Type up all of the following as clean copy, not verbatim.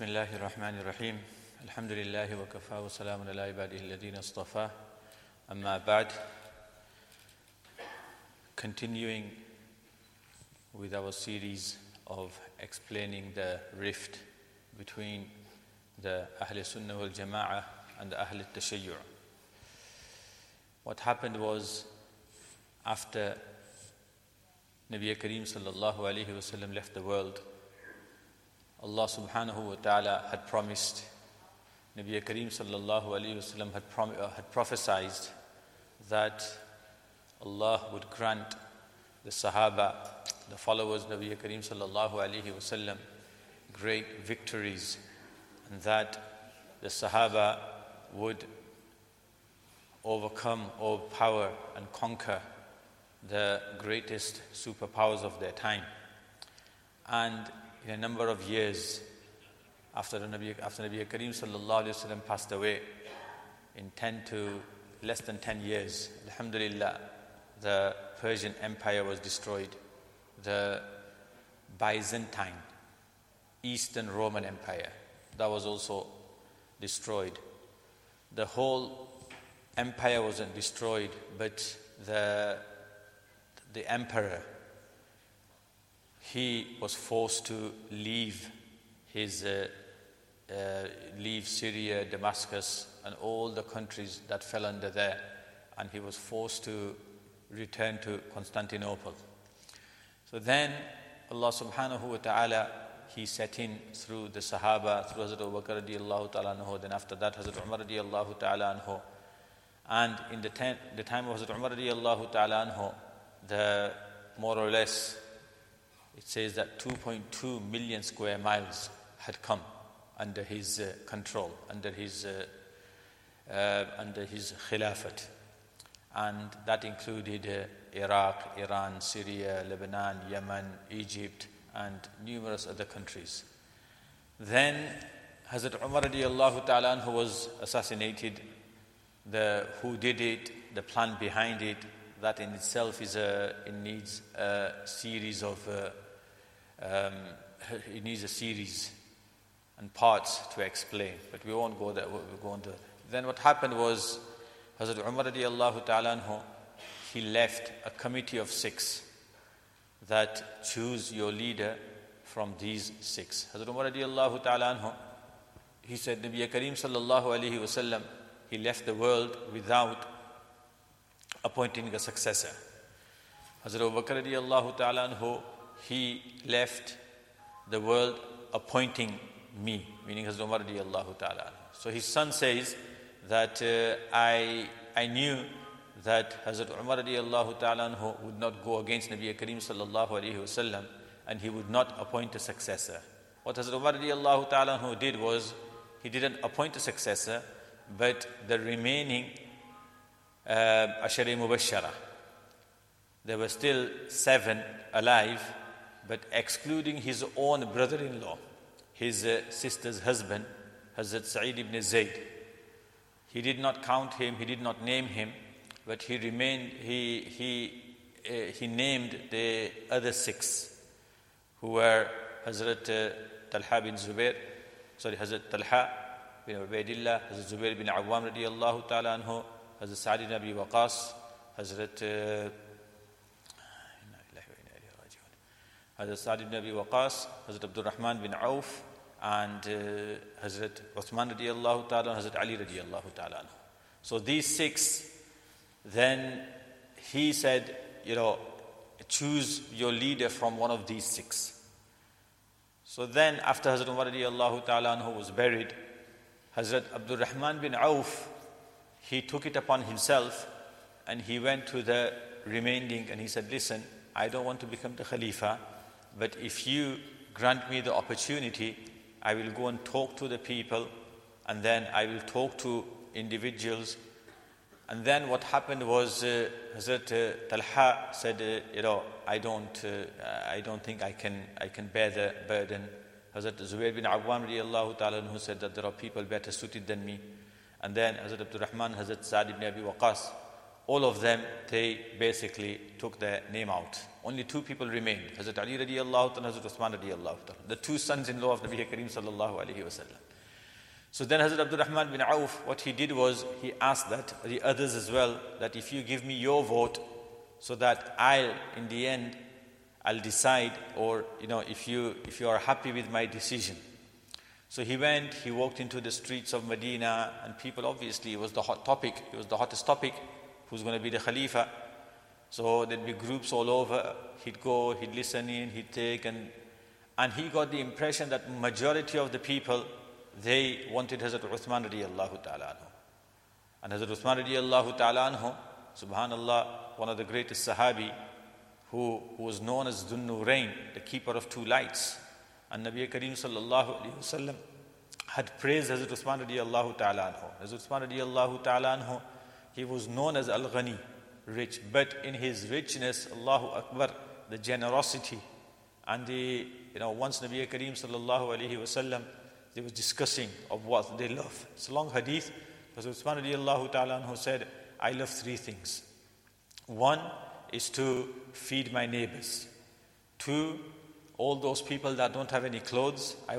Bismillahir Rahmanir Rahim. Alhamdulillahi wa kafa wa salamun ala ibadihi alladhina istafa. Amma ba'd. Continuing with our series of explaining the rift between the Ahl Sunnah wal Jama'ah and the Ahl Tashayyu'. What happened was, after Nabi Kareem sallallahu alayhi wa sallam left the world, Allah subhanahu wa ta'ala had promised, Nabi Kareem sallallahu alayhi wa sallam had prophesied that Allah would grant the Sahaba, the followers of Nabi Kareem sallallahu alayhi wa sallam, great victories, and that the Sahaba would overcome, overpower and conquer the greatest superpowers of their time. And in a number of years after Nabi Kareem sallallahu alayhi wa sallam passed away, in less than 10 years, alhamdulillah, the Persian Empire was destroyed. The Byzantine, Eastern Roman Empire, that was also destroyed. The whole empire wasn't destroyed, but the emperor, he was forced to leave Syria, Damascus, and all the countries that fell under there, and he was forced to return to Constantinople. So then Allah subhanahu wa ta'ala, He set in through the Sahaba, through Hazrat Abu Bakr radiallahu ta'ala anhu, then after that Hazrat Umar radiallahu ta'ala anhu. And in the time of Hazrat Umar radiallahu ta'ala anhu, more or less, it says that 2.2 million square miles had come under his control, under his khilafat. And that included Iraq, Iran, Syria, Lebanon, Yemen, Egypt, and numerous other countries. Then Hazrat Umar radiallahu ta'ala anhu was assassinated. Who did it, the plan behind it, that in itself it needs a series and parts to explain, but we won't go there. We'll go on to it. Then what happened was, Hazrat Umar radiallahu ta'ala anhu, he left a committee of 6 that choose your leader from these 6. Hazrat Umar radiallahu ta'ala anhu, he said, Nabi Kareem sallallahu alayhi wa sallam, he left the world without appointing a successor. Hazrat Abu Bakr radiallahu ta'ala anhu, he left the world appointing me, meaning Hazrat Umar radiallahu ta'ala anhu. So his son says that I knew that Hazrat Umar radiallahu ta'ala anhu would not go against Nabi Kareem sallallahu alayhi wa sallam, and he would not appoint a successor. What Hazrat Umar radiallahu ta'ala anhu did was, he didn't appoint a successor, but the remaining Ashari Mubashara, there were still 7 alive, but excluding his own brother-in-law, his sister's husband, Hazrat Sa'id ibn Zayd. He did not count him, he did not name him, but he named the other 6, who were Hazrat Talha bin Zubair, Hazrat Talha bin Ubaidillah, Hazrat Zubair bin Awwam radiallahu ta'ala anhu, Hazrat Sa'd ibn Abi Waqas, Hazrat Sa'd ibn Abi Waqas, Hazrat Abdul Rahman bin Auf, and Hazrat Uthman radiallahu ta'ala, Hazrat Ali radiallahu ta'ala. So these 6, then he said, choose your leader from one of these 6. So then after Hazrat Umar radiallahu ta'ala anhu was buried, Hazrat Abdul Rahman bin Auf, he took it upon himself and he went to the remaining and he said, listen, I don't want to become the Khalifa, but if you grant me the opportunity, I will go and talk to the people, and then I will talk to individuals. And then what happened was, Hazrat Talha said, I don't think I can bear the burden. Hazrat Zubair bin Awwam radiallahu ta'ala who said that there are people better suited than me. And then Hazrat Abdul Rahman, Hazrat Sa'd ibn Abi Waqas, all of them, they basically took their name out. Only 2 people remained, Hazrat Ali radiallahu ta'ala and Hazrat Uthman radiallahu ta'ala, the 2 sons-in-law of Nabi Kareem sallallahu alayhi wa sallam. So then Hazrat Abdul Rahman bin Auf, what he did was, he asked that the others as well, that if you give me your vote, so that in the end, I'll decide, or if you are happy with my decision. So he walked into the streets of Medina, and people, obviously, it was the hot topic, it was the hottest topic, who's going to be the Khalifa. So there'd be groups all over, he'd go, he'd listen in, he'd take, and he got the impression that majority of the people, they wanted Hazrat Uthman radiallahu ta'ala anhu. And Hazrat Uthman radiallahu ta'ala anhu, subhanallah, one of the greatest Sahabi, who was known as Dhun Nurain, the keeper of 2 lights. And Nabi Kareem sallallahu alayhi wasallam had praised Hazrat Uthman radiallahu ta'ala anhu. Hazrat Uthman radiallahu ta'ala anhu, he was known as Al-Ghani, rich. But in his richness, Allahu Akbar, the generosity, and once Nabi Kareem sallallahu alayhi wasallam, they was discussing of what they love. It's a long hadith. Hazrat Uthman radiallahu ta'ala anhu said, I love 3 things. 1 is to feed my neighbors. 2, all those people that don't have any clothes, I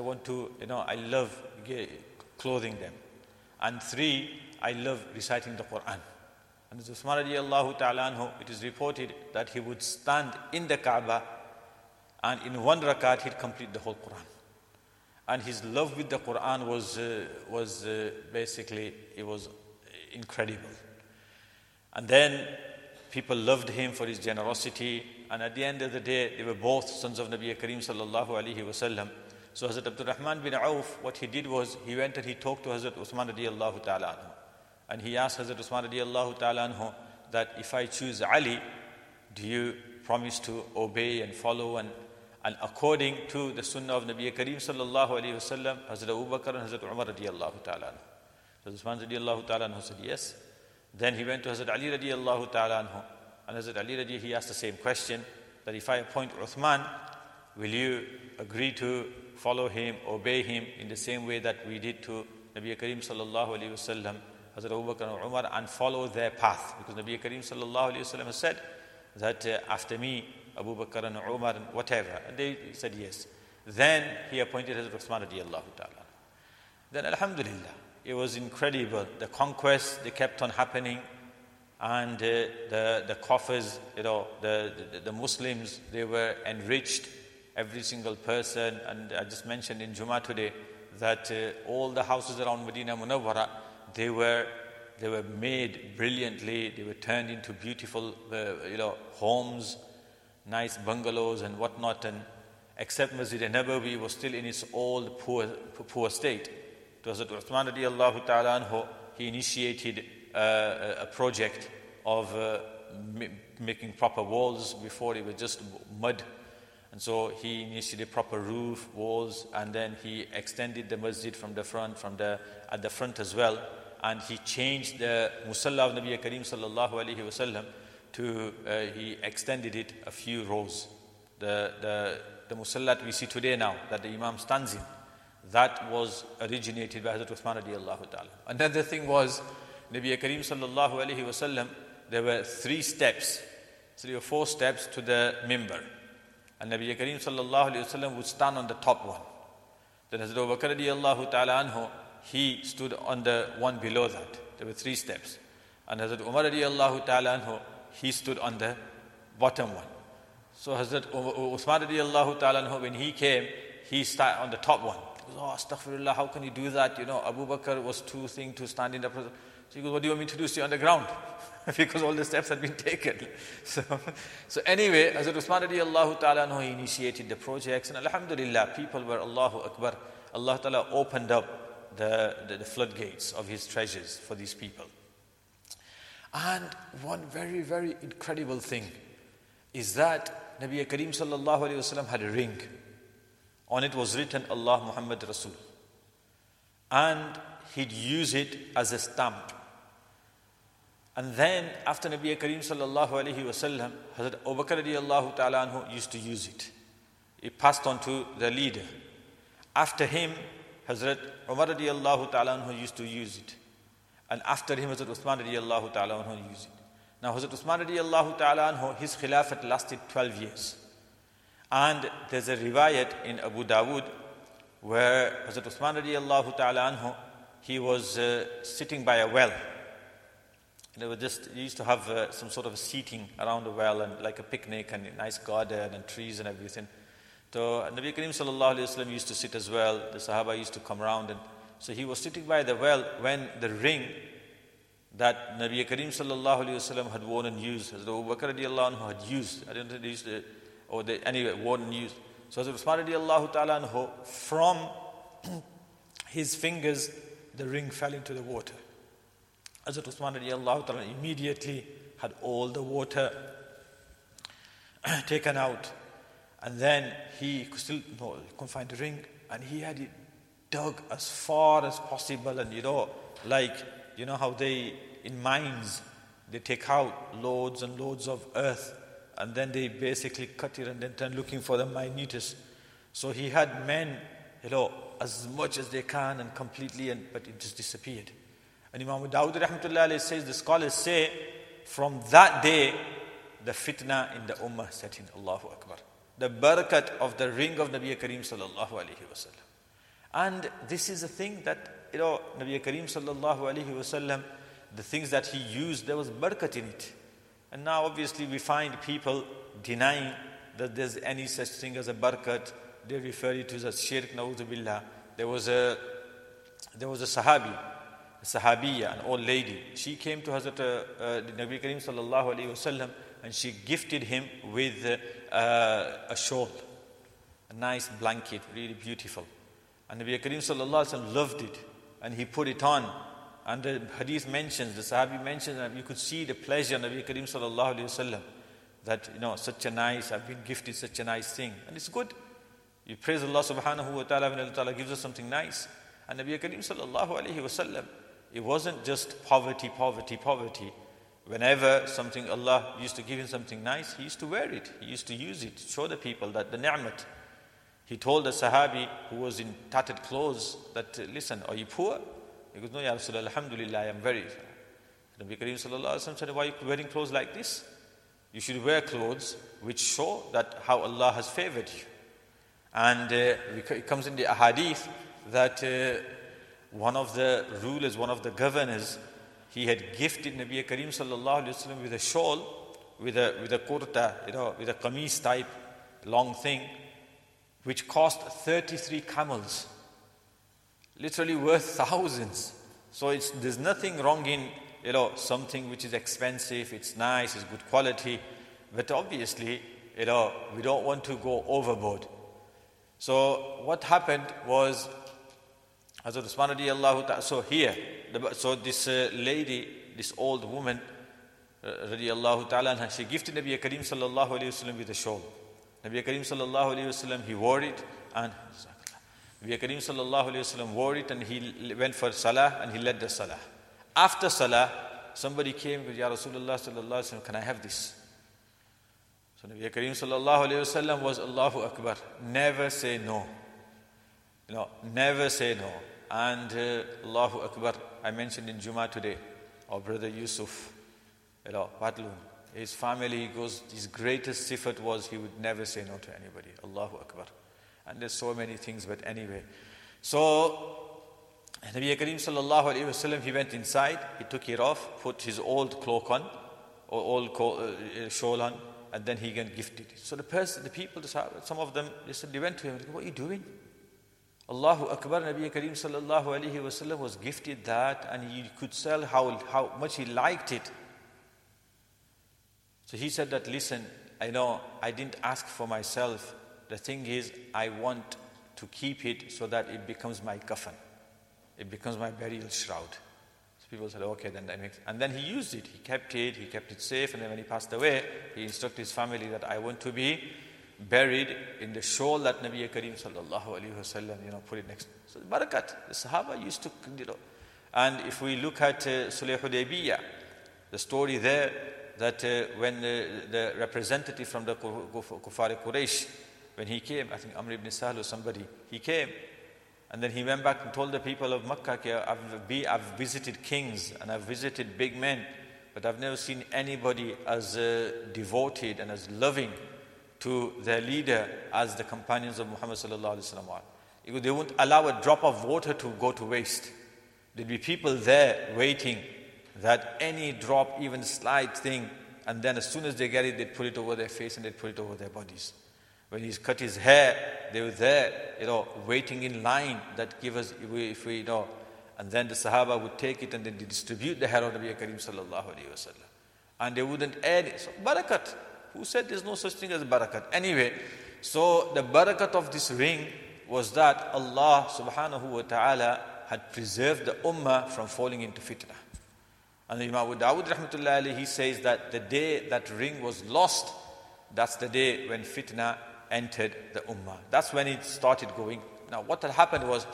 love clothing them. And 3, I love reciting the Quran. And Uthman radiallahu ta'ala anhu, it is reported that he would stand in the Kaaba, and in 1 rakat he'd complete the whole Quran. And his love with the Quran was basically, it was incredible. And then people loved him for his generosity, and at the end of the day, they were both sons of Nabi Kareem sallallahu alaihi wasallam. So Hazrat Abdul Rahman bin Auf, what he did was, he went and he talked to Hazrat Uthman radiallahu ta'ala anhu. And he asked Hazrat Uthman radiallahu ta'ala anhu that if I choose Ali, do you promise to obey and follow? And according to the sunnah of Nabi Kareem sallallahu alaihi wasallam, Hazrat Abu Bakr and Hazrat Umar radiallahu ta'ala anhu. Hazrat Uthman radiallahu ta'ala anhu said yes. Then he went to Hazrat Ali radiallahu ta'ala anhu, and Hazrat Ali radiallahu, he asked the same question, that if I appoint Uthman, will you agree to follow him, obey him in the same way that we did to Nabi Kareem sallallahu alayhi wasallam, Hazrat Abu Bakr and Umar, and follow their path? Because Nabi Kareem sallallahu alayhi wasallam has said that after me, Abu Bakr and Umar and whatever. And they said yes. Then he appointed Hazrat Uthman radiallahu ta'ala. Then alhamdulillah, it was incredible. The conquests, they kept on happening, and the coffers, the Muslims, they were enriched, every single person. And I just mentioned in Jummah today that all the houses around Medina Munawwara, they were made brilliantly. They were turned into beautiful, homes, nice bungalows and whatnot. And except Masjid Nabawi was still in its old poor state. To Hazrat Uthman radiallahu ta'ala anhu, he initiated a project of making proper walls. Before it was just mud. And so he initiated proper roof, walls, and then he extended the masjid from the front, at the front as well. And he changed the musalla of Nabi Kareem sallallahu alayhi wasallam he extended it a few rows. The musalla that we see today now, that the Imam stands in, that was originated by Hazrat Uthman radiallahu ta'ala. Another thing was, Nabi Kareem sallallahu alayhi wasallam, there were 3 or 4 steps to the mimbar. And Nabi Kareem sallallahu alayhi wasallam would stand on the top one. Then Hazrat Abu Bakr radiallahu ta'ala anhu, he stood on the one below that. There were 3 steps. And Hazrat Umar radiallahu ta'ala anhu, he stood on the bottom one. So Hazrat Uthman radiallahu ta'ala anhu, when he came, he started on the top one. He goes, oh, astaghfirullah, how can you do that? Abu Bakr was too thing to stand in the presence. So he goes, what do you want me to do? Stay on the ground? Because all the steps had been taken. So anyway, Hazrat Uthman radiallahu ta'ala anhu, he initiated the projects, and alhamdulillah, people were, Allahu Akbar, Allah ta'ala opened up the floodgates of his treasures for these people. And one very, very incredible thing is that Nabi Kareem sallallahu alayhi wasallam had a ring. On it was written, Allah Muhammad Rasul. And he'd use it as a stamp. And then after Nabi Kareem sallallahu alayhi wasallam, Hazrat Abu Bakr radiallahu ta'ala anhu used to use it. It passed on to the leader. After him, Hazrat Umar radiallahu ta'ala anhu used to use it. And after him, Hazrat Uthman radiallahu ta'ala anhu used it. Now Hazrat Uthman radiallahu ta'ala anhu, his khilafat lasted 12 years. And there's a riwayat in Abu Dawood where Hazrat Uthman radiallahu ta'ala anhu, he was sitting by a well. He used to have some sort of a seating around the well and like a picnic and a nice garden and trees and everything. So Nabi Kareem sallallahu alayhi wasallam used to sit as well. The Sahaba used to come around, and so he was sitting by the well when the ring that Nabi Kareem sallallahu alayhi wasallam had worn and used, as Abu Bakr radiallahu anhu had used, I don't think they used to, or they anyway worn and used. So as Uthman radiallahu ta'ala anhu, from his fingers, the ring fell into the water. Hazrat Uthman radiallahu ta'ala immediately had all the water taken out. And then he couldn't find the ring, and he had it dug as far as possible. And how they, in mines, they take out loads and loads of earth, and then they basically cut it and then turn looking for the minutest. So he had men, as much as they can and completely, but it just disappeared. And Imam Dawud rahmatullahi alayhi says, the scholars say, from that day, the fitna in the ummah set in. Allahu Akbar. The barakat of the ring of Nabi Kareem sallallahu alayhi wasallam. And this is a thing that, Nabi Kareem sallallahu alayhi wasallam, the things that he used, there was barakat in it. And now obviously we find people denying that there's any such thing as a barakat. They refer it to as shirk, na'udhu billah. There was a sahabiya, an old lady. She came to Hazrat Nabi Kareem sallallahu alayhi wasallam, and she gifted him with a shawl, a nice blanket, really beautiful. And Nabi Kareem sallallahu alaihi wasallam loved it, and he put it on. And the hadith mentions, the Sahabi mentions, that you could see the pleasure of Nabi Kareem sallallahu alaihi wasallam, that I've been gifted such a nice thing, and it's good. You praise Allah subhanahu wa ta'ala when Allah ta'ala gives us something nice. And Nabi Kareem sallallahu alaihi wasallam, it wasn't just poverty. Whenever something, Allah used to give him something nice, he used to wear it. He used to use it to show the people that the ni'mat. He told the Sahabi who was in tattered clothes that, listen, are you poor? He goes, no, Ya Rasulullah, alhamdulillah, I am very. Nabi Kareem sallallahu alaihi wasallam said, why are you wearing clothes like this? You should wear clothes which show that how Allah has favored you. And it comes in the ahadith that one of the rulers, one of the governors, he had gifted Nabi Kareem sallallahu alaihi wasallam with a shawl, with a kurta, with a qameez type, long thing, which cost 33 camels, literally worth thousands. So there's nothing wrong in something which is expensive, it's nice, it's good quality, but obviously we don't want to go overboard. So what happened was, Hazrat Usman radiallahu ta'ala, so this lady, this old woman radiallahu ta'ala, she gifted Nabi Kareem sallallahu alayhi wasallam with a shawl. Nabi Kareem sallallahu alayhi wasallam, he wore it, and Nabi Kareem sallallahu alayhi wasallam wore it, and he went for salah, and he led the salah. After salah, somebody came and said, Ya Rasulullah sallallahu alayhi wasallam, can I have this? So Nabi Kareem sallallahu alayhi wasallam was Allahu Akbar. Never say no. Never say no. And Allahu Akbar, I mentioned in Jummah today, our brother Yusuf, Patlun, his family goes, his greatest sifat was he would never say no to anybody. Allahu Akbar. And there's so many things, but anyway. So, Nabi Kareem sallallahu alayhi wasallam, he went inside, he took it off, put his old cloak on, or old shawl on, and then he gifted it. So the people, some of them, they went to him, what are you doing? Allahu Akbar, Nabi Kareem sallallahu alayhi wasallam was gifted that, and he could tell how much he liked it. So he said that, listen, I know I didn't ask for myself. The thing is, I want to keep it so that it becomes my kafan. It becomes my burial shroud. So people said, okay, then that makes. And then he used it. He kept it safe. And then when he passed away, he instructed his family that I want to be buried in the shawl that Nabi Kareem sallallahu alaihi wasallam, put it next. So barakat, the Sahaba used to, And if we look at Sulh Hudaybiyah, the story there, that when the representative from the Kuffar Quraysh, when he came, I think Amr ibn Sahl or somebody, he came, and then he went back and told the people of Makkah, I've visited kings and I've visited big men, but I've never seen anybody as devoted and as loving to their leader as the companions of Muhammad sallallahu alaihi wasallam. They wouldn't allow a drop of water to go to waste. There'd be people there waiting that any drop, even slight thing, and then as soon as they get it, they'd put it over their face and they'd put it over their bodies. When he's cut his hair, they were there, waiting in line that give us, if we and then the Sahaba would take it and then they distribute the hair of Nabi Kareem sallallahu alaihi wasallam. And they wouldn't add it. So, barakat. Who said there's no such thing as barakat? Anyway, so the barakat of this ring was that Allah subhanahu wa ta'ala had preserved the ummah from falling into fitnah. And Imam Abu Dawud rahmatullahi alayhi, he says that the day that ring was lost, that's the day when fitnah entered the ummah. That's when it started going. Now what had happened was,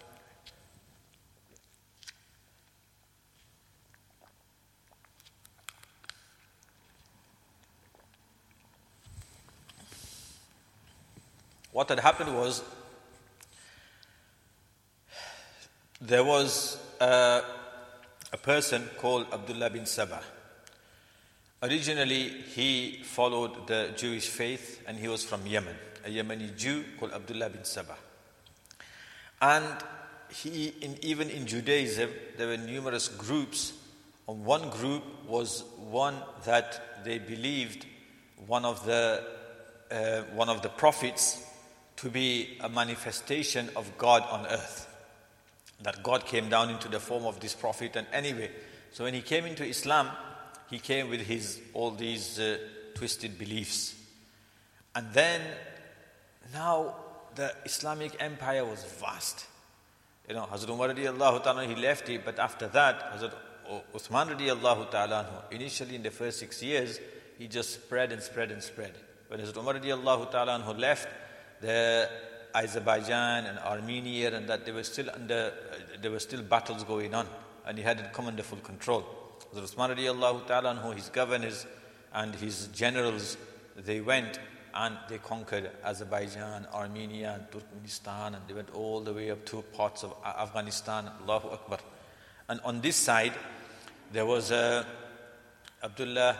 there was a person called Abdullah bin Sabah. Originally, he followed the Jewish faith and he was from Yemen, a Yemeni Jew called Abdullah bin Sabah. And even in Judaism, there were numerous groups. And one group was one that they believed one of the prophets to be a manifestation of God on earth. That God came down into the form of this prophet. And anyway, so when he came into Islam, he came with all these twisted beliefs. And then, now the Islamic empire was vast. Hazrat Umar radiallahu ta'ala, he left it, but after that, Hazrat Uthman radiallahu ta'ala, initially in the first 6 years, he just spread and spread and spread. When Hazrat Umar radiallahu ta'ala left, the Azerbaijan and Armenia and that, there were still battles going on, and he hadn't come under full control. Hazrat Uthman radiallahu ta'ala, his governors and his generals, they went and they conquered Azerbaijan, Armenia and Turkmenistan, and they went all the way up to parts of Afghanistan. Allahu Akbar. And on this side, there was Abdullah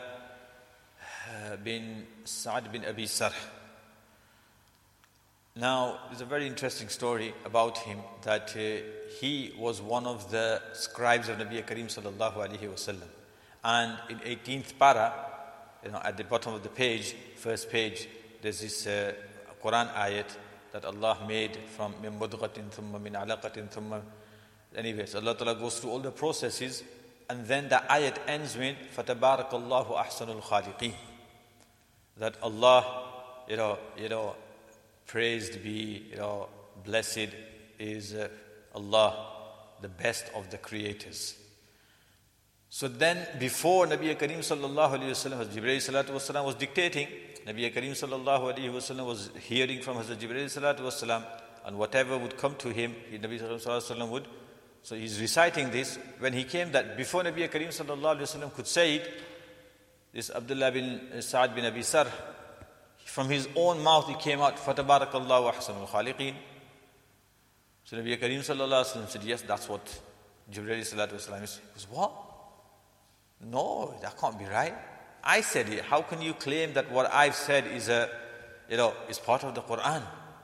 bin Sa'd bin Abi Sarh. Now, there's a very interesting story about him, that he was one of the scribes of Nabi Kareem sallallahu alaihi wasallam. And in 18th para, at the bottom of the page, first page, there's this Quran ayat that Allah made from min mudghatin thumma min alaqatin thumma. Anyway, so Allah Ta'ala goes through all the processes, and then the ayat ends with fatabarakallahu ahsanul khaliqeen. That Allah, praised be, blessed is Allah, the best of the creators. So then, before Nabi Kareem sallallahu alaihi wasallam, Jibreel salatu wasalam was dictating, Nabi Kareem sallallahu alaihi wasallam was hearing from Hazrat Jibreel salatu wasalam, and whatever would come to him, Nabi sallallahu alaihi wasallam would. So he's reciting this. When he came, that before Nabi Kareem sallallahu alaihi wasallam could say it, this Abdullah bin Sa'd bin Abi Sarh, from his own mouth it came out, fatabarakallahu ahsanul khaliqeen. So Nabi Kareem sallallahu alaihi wasallam said, yes, that's what Jibreel salatu wasalam is. He goes, what? No, that can't be right. I said it. How can you claim that what I've said is is part of the Quran?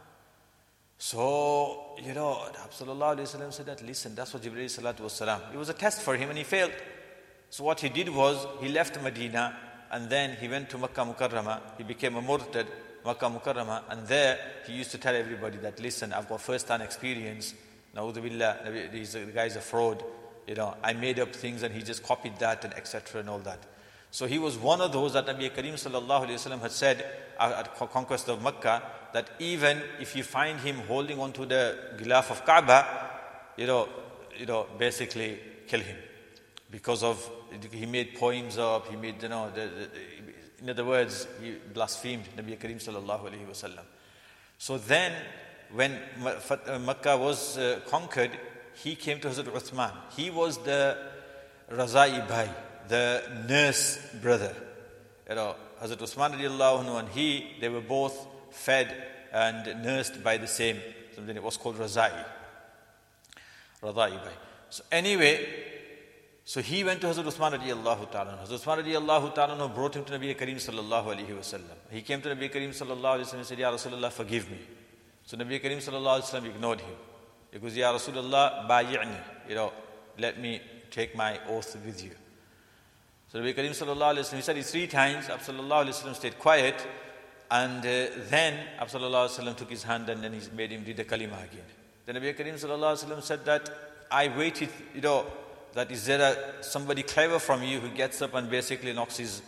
So, the Prophet sallallahu alaihi wasallam said that, listen, that's what Jibreel salatu wasalam. It was a test for him and he failed. So what he did was, he left Medina and then he went to Makkah Mukarramah. He became a murtad, Makkah Mukarramah, and there he used to tell everybody that, listen, I've got first-hand experience. Na'udhu billah, these guys are fraud. I made up things and he just copied that and etc. and all that. So he was one of those that Nabi Kareem sallallahu alaihi wasallam had said at conquest of Makkah, that even if you find him holding onto the Gilaf of Kaaba, basically kill him. Because of, he made poems up, he made, in other words, he blasphemed Nabi Kareem sallallahu alaihi wasallam. So then, when Makkah was conquered, he came to Hazrat Uthman. He was the Razai Bhai, the nurse brother. Hazrat Uthman radiallahu anhu and they were both fed and nursed by the same, something it was called Razai Bhai. So anyway, So he went to Hazrat Uthman radiallahu ta'ala. Hazrat Uthman radiallahu ta'ala brought him to Nabi Kareem sallallahu alayhi wa sallam. He came to Nabi Kareem sallallahu alayhi wa sallam and said, Ya Rasulullah, forgive me. So Nabi Kareem sallallahu alayhi wa sallam ignored him. He goes, Ya Rasulullah, bayi'ni, let me take my oath with you. So Nabi Kareem sallallahu alayhi wa sallam, he said it 3 times. Abu sallallahu alayhi wa sallam stayed quiet. And then Abu sallallahu alayhi wa sallam took his hand and then he made him read the kalima again. Then Nabi Kareem sallallahu alayhi wa sallam said that I waited, that is there somebody clever from you who gets up and basically knocks his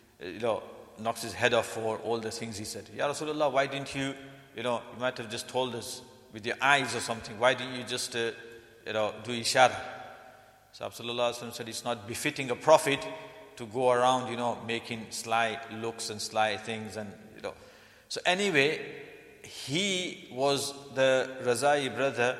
head off for all the things he said. Ya Rasulullah, why didn't you, you might have just told us with your eyes or something. Why didn't you just, do ishara? So Abdullah said it's not befitting a prophet to go around, making sly looks and sly things and, So anyway, he was the Razai brother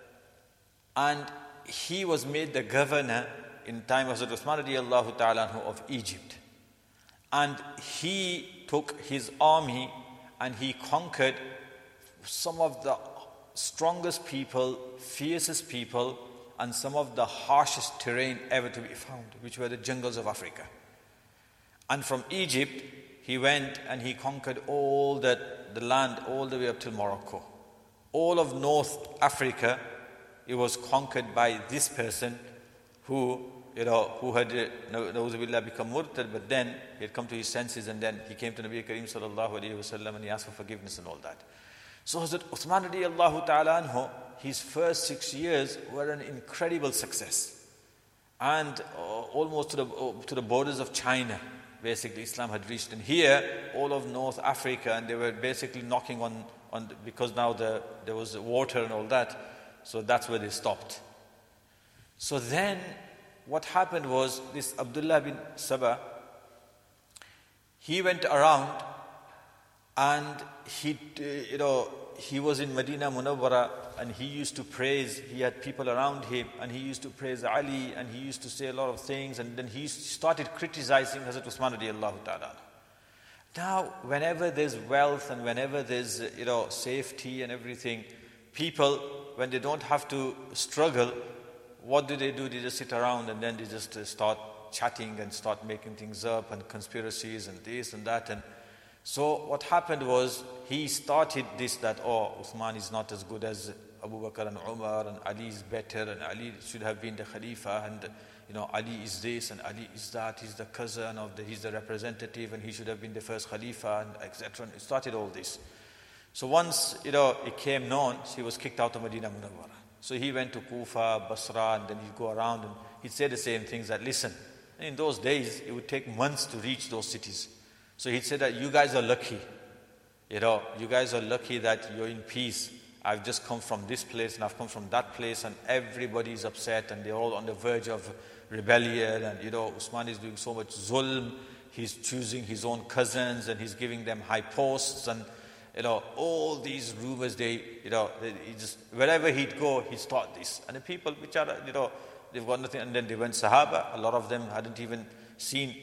and he was made the governor in time of Hazrat Uthman radiallahu ta'ala of Egypt. And he took his army and he conquered some of the strongest people, fiercest people, and some of the harshest terrain ever to be found, which were the jungles of Africa. And from Egypt, he went and he conquered all the land all the way up to Morocco. All of North Africa, it was conquered by this person who had, Nauzubillah, become murtad, but then he had come to his senses and then he came to Nabi Kareem sallallahu alayhi wa sallam and he asked for forgiveness and all that. So Hazrat Uthman radiallahu ta'ala anhu, his first 6 years were an incredible success. And almost to the borders of China, basically Islam had reached. And here, all of North Africa, and they were basically knocking on because now there was water and all that. So that's where they stopped. So then, what happened was, this Abdullah bin Saba, he went around and he was in Medina Munawwara and he used to praise, he had people around him and he used to praise Ali and he used to say a lot of things and then he started criticizing Hazrat Uthman radiallahu ta'ala. Now, whenever there's wealth and whenever there's, safety and everything, people, when they don't have to struggle, what do? They just sit around and then they just start chatting and start making things up and conspiracies and this and that. And so what happened was he started this that, Uthman is not as good as Abu Bakr and Umar and Ali is better and Ali should have been the Khalifa and Ali is this and Ali is that, he's the cousin of he's the representative and he should have been the first Khalifa and etc. And it started all this. So once, it came known, he was kicked out of Medina Munawwara. So he went to Kufa, Basra, and then he'd go around and he'd say the same things that, listen, in those days, it would take months to reach those cities. So he'd say that you guys are lucky. You guys are lucky that you're in peace. I've just come from this place and I've come from that place and everybody's upset and they're all on the verge of rebellion and, Usman is doing so much zulm. He's choosing his own cousins and he's giving them high posts and, all these rumors, he just, wherever he'd go, he'd start this. And the people which are, they've got nothing. And then they went Sahaba. A lot of them hadn't even seen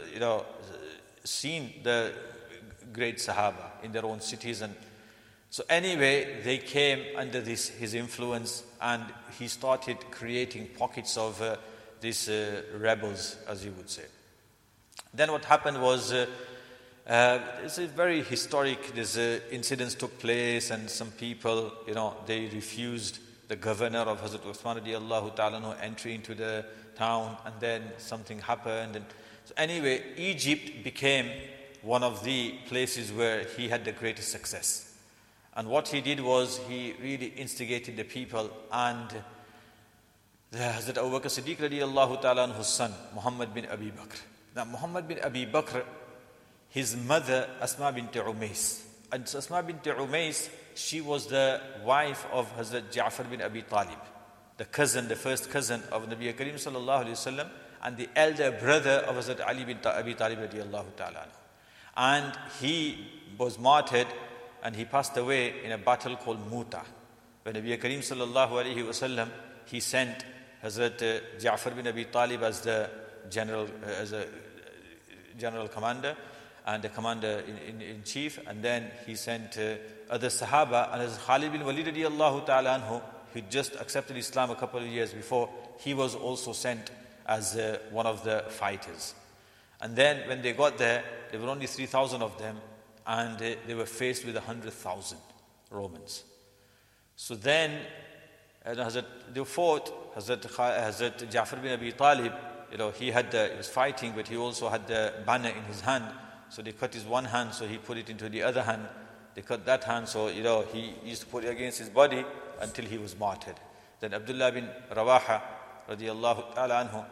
the great Sahaba in their own cities. And so anyway, they came under his influence and he started creating pockets of these rebels, as you would say. Then what happened was, it's a very historic, these incidents took place and some people, they refused the governor of Hazrat Uthman radiallahu ta'ala entry into the town and then something happened. And so anyway, Egypt became one of the places where he had the greatest success. And what he did was he really instigated the people and Hazrat Abu Bakr Siddiq radiallahu ta'ala anhu's son, Muhammad bin Abi Bakr. Now Muhammad bin Abi Bakr, his mother, Asma bint Umays. And Asma bint Umays, she was the wife of Hazrat Ja'far bin Abi Talib, the first cousin of Nabi Kareem sallallahu alayhi wasallam, and the elder brother of Hazrat Ali bin Abi Talib radiallahu ta'ala. And he was martyred and he passed away in a battle called Muta. When Nabi Kareem sallallahu alayhi wasallam, he sent Hazrat Ja'far bin Abi Talib as a general commander and the commander in chief, and then he sent other Sahaba, and as Khalid bin Walid radiallahu ta'ala anhu, who just accepted Islam a couple of years before, he was also sent as one of the fighters. And then when they got there were only 3,000 of them, and they were faced with 100,000 Romans. So then they fought. Hazrat Ja'far bin Abi Talib, he was fighting, but he also had the banner in his hand. So they cut his one hand, so he put it into the other hand. They cut that hand, so he used to put it against his body until he was martyred. Then Abdullah bin Rawaha radiyallahu ta'ala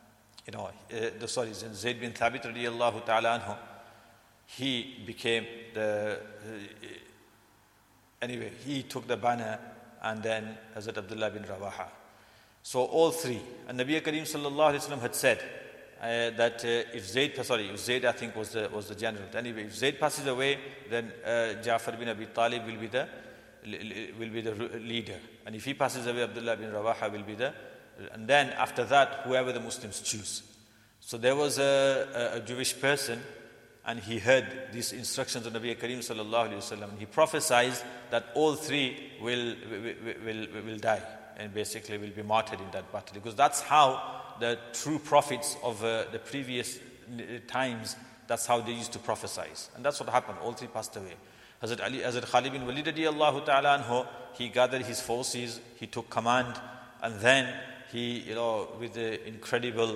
anhu, Zayd bin Thabit radiyallahu ta'ala anhu, he became he took the banner, and then Hazrat Abdullah bin Rawaha. So all three. And Nabi Kareem sallallahu alayhi wa sallam had said that if Zayd I think was the general. Anyway, if Zayd passes away, then Ja'far bin Abi Talib will be the leader. And if he passes away, Abdullah bin Rawaha will be and then after that, whoever the Muslims choose. So there was a Jewish person, and he heard these instructions of Nabi Kareem sallallahu alayhi wa sallam. He prophesied that all three will die, and basically will be martyred in that battle. Because that's how the true prophets of the previous times, that's how they used to prophesy. And that's what happened. All three passed away. Hazrat Khalid bin Walid radiyallahu ta'ala anhu, he gathered his forces, he took command, and then he, with the incredible,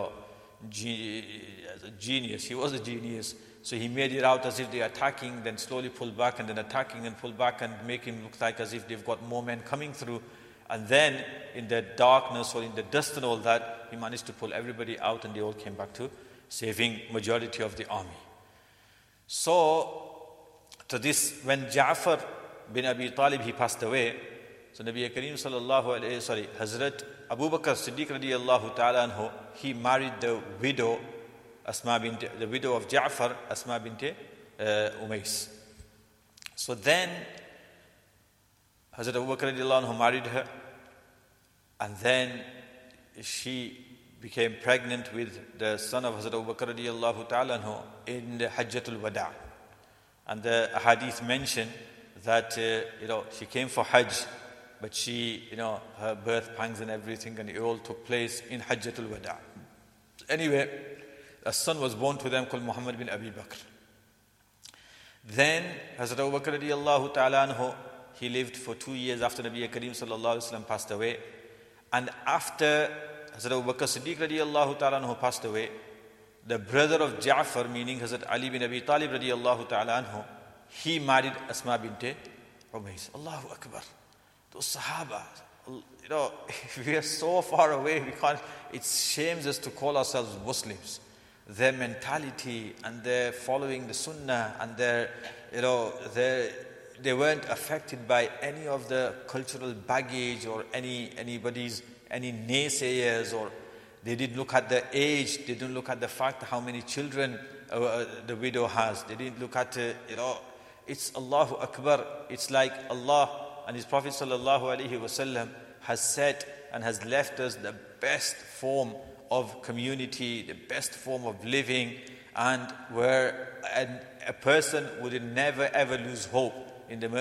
genius, he was a genius. So he made it out as if they are attacking, then slowly pull back, and then attacking and pull back, and make him look like as if they've got more men coming through. And then in the darkness or in the dust and all that, he managed to pull everybody out, and they all came back to saving majority of the army. So to this, when Ja'far bin Abi Talib, he passed away, so Nabi Kareem Hazrat Abu Bakr Siddiq radiyallahu ta'ala anhu, he married the widow the widow of Ja'far, Asma bint Umais. So then Hazrat Abu Bakr radiyallahu anhu married her, and then she became pregnant with the son of Hazrat Abu Bakr radiyallahu ta'ala anhu in the Hajjatul Wada. And the hadith mention that she came for Hajj, but she, her birth pangs and everything, and it all took place in Hajjatul Wada. Anyway, a son was born to them called Muhammad bin Abi Bakr. Then Hazrat Abu Bakr radiyallahu ta'ala anhu, he lived for 2 years after Nabi Kareem sallallahu alayhi wa sallam passed away. And after Hazrat Abu Bakr Siddiq radiyallahu ta'ala anhu passed away, the brother of Ja'far, meaning Hazrat Ali bin Abi Talib radiyallahu ta'ala anhu, he married Asma bint Umais. Allahu Akbar. Those Sahaba, we are so far away, it shames us to call ourselves Muslims. Their mentality and their following the Sunnah, and they weren't affected by any of the cultural baggage or any naysayers, or they didn't look at the age, they didn't look at the fact how many children the widow has. They didn't look at it's Allahu Akbar. It's like Allah and His Prophet sallallahu alaihi wasallam has said and has left us the best form of community, the best form of living, and where a person would never ever lose hope in the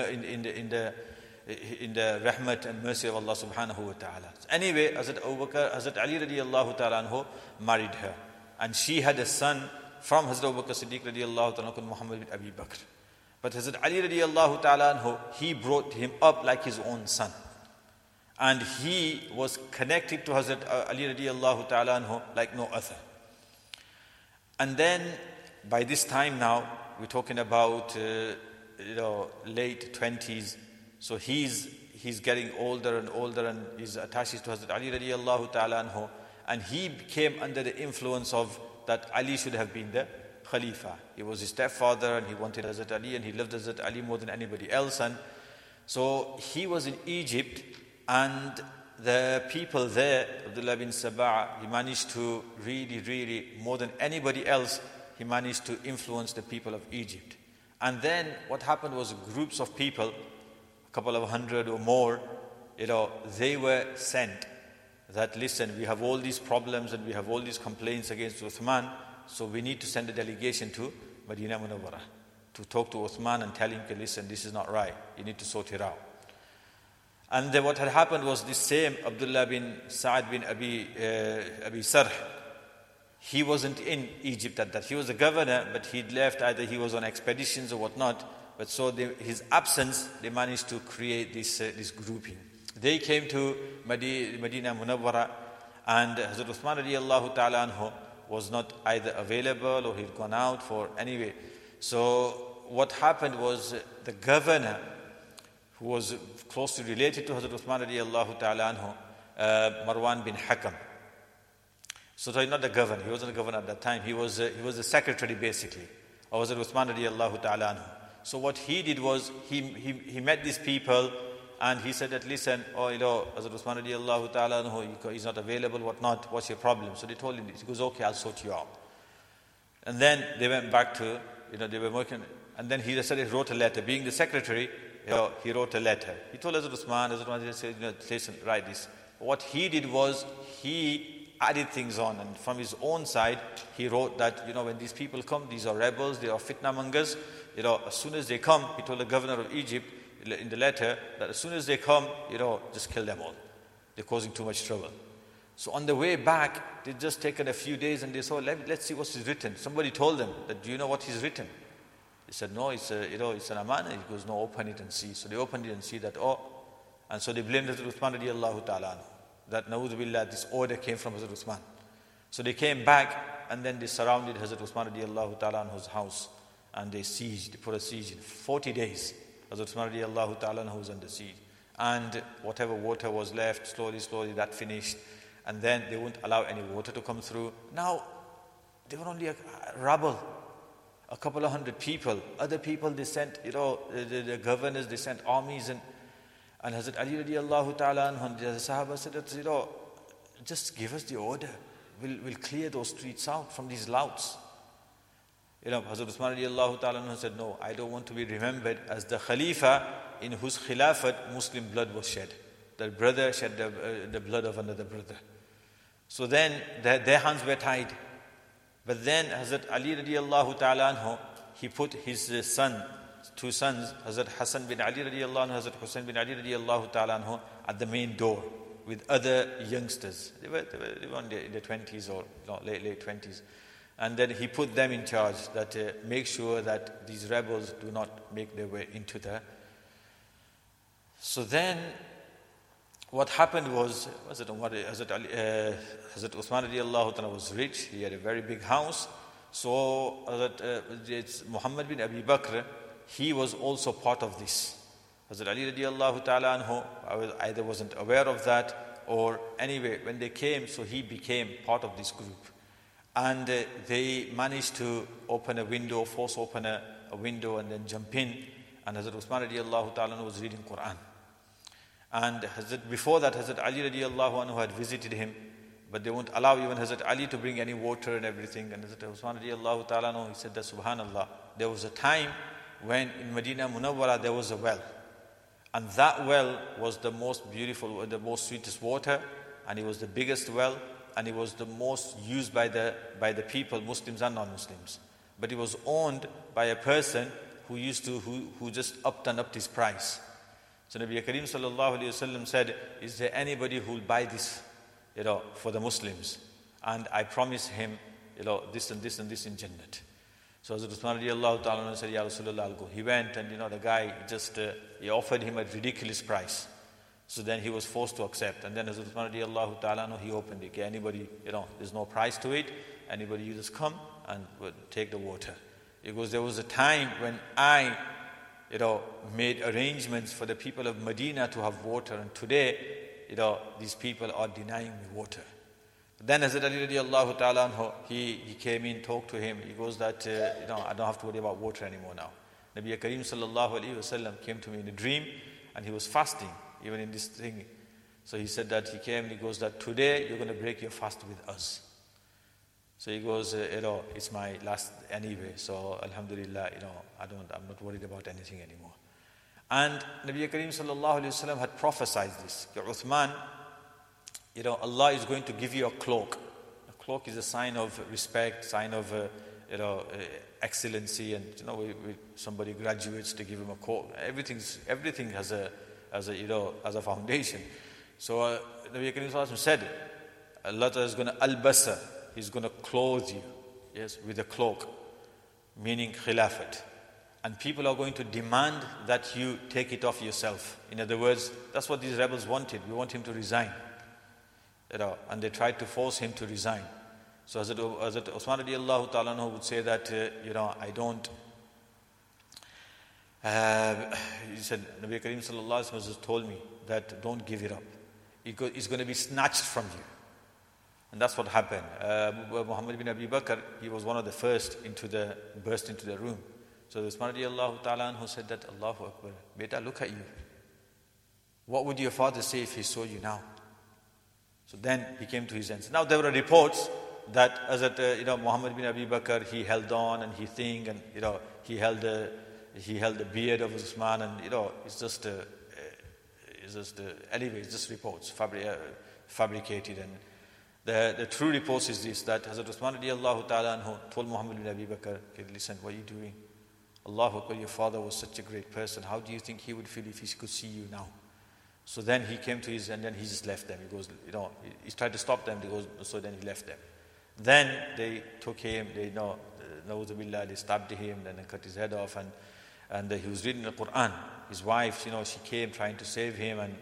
rahmat and mercy of Allah subhanahu wa ta'ala. Anyway, Hazrat Ali radiyallahu ta'ala anhu married her, and she had a son from Hazrat Abu Bakr Siddiq radiyallahu ta'ala anhu, Muhammad bin Abi Bakr. But Hazrat Ali radiyallahu ta'ala anhu, he brought him up like his own son. And he was connected to Hazrat Ali radiyallahu ta'ala anhu like no other. And then by this time now, we're talking about late 20s. So he's getting older and older, and he's attached to Hazrat Ali radiyallahu ta'ala anhu. And he came under the influence of that Ali should have been the Khalifa. He was his stepfather, and he wanted Hazrat Ali, and he loved Hazrat Ali more than anybody else. And so he was in Egypt, and the people there, Abdullah bin Sabah, he managed to really, more than anybody else, he managed to influence the people of Egypt. And then what happened was groups of people, a couple of 100 or more, they were sent that, listen, we have all these problems and we have all these complaints against Uthman, so we need to send a delegation to Madinah Munawwarah to talk to Uthman and tell him, listen, this is not right, you need to sort it out. And then what had happened was this same Abdullah bin Sa'ad bin Abi Sarh, he wasn't in Egypt at that. He was the governor, but he'd left, either he was on expeditions or whatnot. But so his absence, they managed to create this grouping. They came to Medina Munawwara, and Hazrat Uthman radiallahu ta'ala anhu was not either available or he'd gone out for anyway. So what happened was the governor, who was closely related to Hazrat Uthman radiallahu ta'ala anhu, Marwan bin Hakam. So he's not the governor, he wasn't the governor at that time, he was the secretary basically of Hazrat Uthman radiallahu ta'ala anhu. So what he did was, he met these people and he said that, listen, Hazrat Uthman radiallahu ta'ala anhu, he's not available, whatnot, what's your problem? So they told him, he goes, okay, I'll sort you out. And then they went back to, they were working, and then he wrote a letter. Being the secretary, he wrote a letter. He told Hazrat Uthman said, listen, write this. What he did was, he added things on, and from his own side, he wrote that, when these people come, these are rebels, they are fitna mongers, as soon as they come, he told the governor of Egypt in the letter that as soon as they come, just kill them all. They're causing too much trouble. So on the way back, they'd just taken a few days and they saw, let's see what's written. Somebody told them that, do you know what he's written? They said, no, it's an amana. He goes, no, open it and see. So they opened it and see that, and so they blamed Hazrat Uthman radiallahu ta'ala anhu, that na'udhu billah, this order came from Hazrat Uthman. So they came back and then they surrounded Hazrat Uthman radiallahu ta'ala anhu's house and they put a siege in 40 days. Hazrat Uthman radiallahu ta'ala anhu was under siege. And whatever water was left, slowly that finished. And then they wouldn't allow any water to come through. Now, they were only a rabble, a couple of hundred people. Other people, they sent, the governors, they sent armies. And Hazrat Ali radiallahu ta'ala anhu, the Sahaba said that, just give us the order. We'll clear those streets out from these louts. Hazrat Uthman radiallahu ta'ala anhu said, no, I don't want to be remembered as the Khalifa in whose Khilafat Muslim blood was shed. That brother shed the blood of another brother. So then their hands were tied. But then Hazrat Ali radiallahu ta'ala anhu, he put his two sons, Hazrat Hassan bin Ali radiallahu anhu, Hazrat Hussain bin Ali radiallahu ta'ala anhu, at the main door with other youngsters. They were in their 20s or late 20s. And then he put them in charge, that make sure that these rebels do not make their way into the... So then what happened was Hazrat Uthman radiallahu ta'ala was rich, he had a very big house. So Muhammad bin Abi Bakr, he was also part of this. Hazrat Ali radiallahu ta'ala anhu either wasn't aware of that, or anyway, when they came, so he became part of this group. And they managed to force open a window and then jump in. And Hazrat Uthman radiallahu ta'ala was reading Quran. And before that, Hazrat Ali radiallahu anhu had visited him, but they won't allow even Hazrat Ali to bring any water and everything. And Hazrat Uthman radiallahu ta'ala anhu, he said that, subhanallah, there was a time when in Medina Munawwara there was a well. And that well was the most beautiful, the most sweetest water, and it was the biggest well, and it was the most used by the people, Muslims and non-Muslims. But it was owned by a person who just upped his price. So Nabi Kareem sallallahu alayhi wasallam said, is there anybody who will buy this, for the Muslims? And I promise him, this and this and this in Jannat. So Hazrat Uthman radiallahu ta'ala said, Ya Rasulullah, I'll go. He went and, the guy he offered him a ridiculous price. So then he was forced to accept. And then Hazrat Uthman radiallahu ta'ala, he opened it. Okay, anybody, there's no price to it. Anybody, you just come and take the water. It goes, there was a time when I, made arrangements for the people of Medina to have water. And today, these people are denying me water. Then Hazrat Ali radiallahu ta'ala, he came in, talked to him. He goes that, I don't have to worry about water anymore now. Nabi Kareem sallallahu alayhi wasallam came to me in a dream, and he was fasting, even in this thing. So he said that he came and he goes that today you're going to break your fast with us. So he goes, it's my last anyway. So alhamdulillah, I'm not worried about anything anymore. And Nabi Kareem sallallahu alayhi wasallam had prophesied this. Uthman, Allah is going to give you a cloak. A cloak is a sign of respect, sign of, excellency. And, somebody graduates to give him a cloak. Everything has a as a foundation. So Nabi Karim Sallallahu Alaihi Wasallam said, Allah is going to albasa, He's going to clothe you, yes, with a cloak, meaning khilafat. And people are going to demand that you take it off yourself. In other words, that's what these rebels wanted. We want him to resign. And they tried to force him to resign. So Hazrat Uthman radiallahu ta'ala anhu would say that, I don't. He said, Nabi Karim sallallahu alaihi wasallam has told me that don't give it up. It's going to be snatched from you. And that's what happened. Muhammad bin Abi Bakr, he was one of the first burst into the room. So Uthman radiallahu ta'ala anhu said that, Allahu Akbar, beta, look at you. What would your father say if he saw you now? So then he came to his senses. Now there were reports that Muhammad bin Abi Bakr, he held on and he think, and he held the beard of Uthman, and it's just anyway, it's just reports fabricated. And the true reports is this, that Hazrat Uthman radiallahu ta'ala anhu told Muhammad bin Abi Bakr, okay, listen, what are you doing? Allahu Akbar, your father was such a great person. How do you think he would feel if he could see you now? So then he came to and then he just left them. He goes, he tried to stop them. So then he left them. Then they took him, Na'udhu they stabbed him, then they cut his head off, and he was reading the Quran. His wife, she came trying to save him, and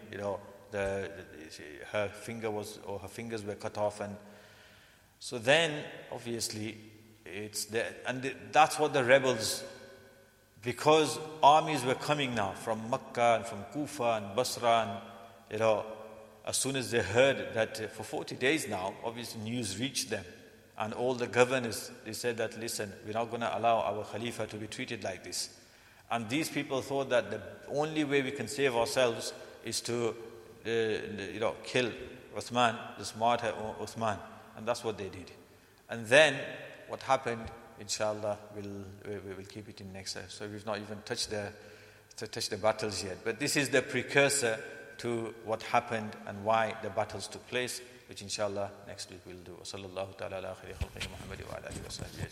her fingers were cut off, and so then obviously that's what the rebels, because armies were coming now from Makkah and from Kufa and Basra, and as soon as they heard that for 40 days now, obviously news reached them, and all the governors, they said that, listen, we're not going to allow our Khalifa to be treated like this. And these people thought that the only way we can save ourselves is to kill Uthman, the martyr Uthman, and that's what they did. And then what happened, inshallah, we'll keep it in next. So we've not even touched the battles yet. But this is the precursor to what happened and why the battles took place, which inshallah next week we'll do. Sallallahu ta'ala ala khayri khalqihi Muhammad wa ala alihi wa sahbihi.